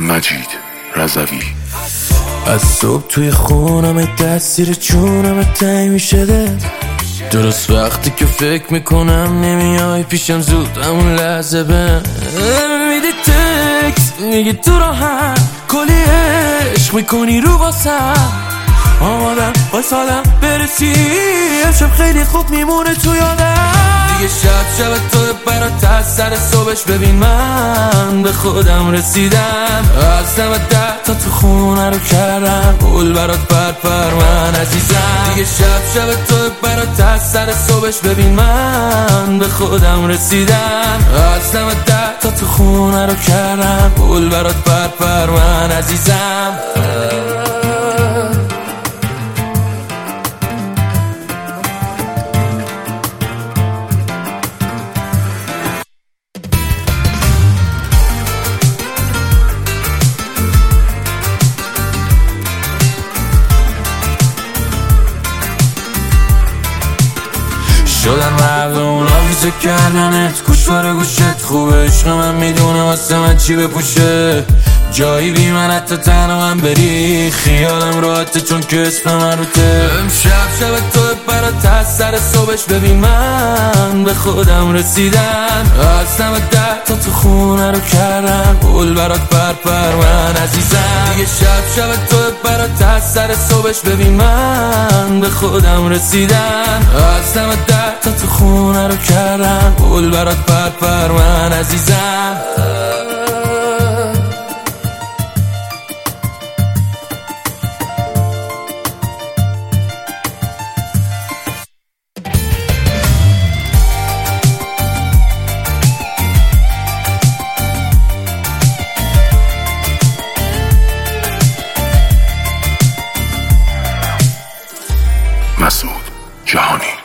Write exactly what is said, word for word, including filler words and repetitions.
مجید رضوی. از صبح توی خونم دستیر چونم تنگ میشه ده، درست وقتی که فکر میکنم نمیای پیشم زود همون لحظه به میدی تکس میگی تو راحت کلی عشق میکنی رو واسم، آمادم واسالم برسی امشب خیلی خوب میمونه تو یادم. دیگه شب شب تو برات از سر صبحش ببین من به خودم رسیدم، از دم ده تا تو خونه رو کردم پول برات پر پر من عزیزم. دیگه شب شب تو برات از سر صبحش ببین من به خودم رسیدم، از دم ده تا تو خونه رو کردم پول برات پر پر من عزیزم. شدن مردم اونا ویزه کردنت گوشوار گوشت خوبه، عشق من میدونه واسه من چی بپوشه، جایی بی من حتی تنها من بری خیالم راحته چون که اسم من روته. امشب شب تو برات از سر صبحش ببین من به خودم رسیدم، از دم ده تا تو خونه رو کردم پول برات پر پر من عزیزم. دیگه شب شب تو برات از سر صبحش ببین من به خودم رسیدم، از دم ده تا تو خونه رو کردم پول برات پر پر من عزیزم. مسعود جهانی.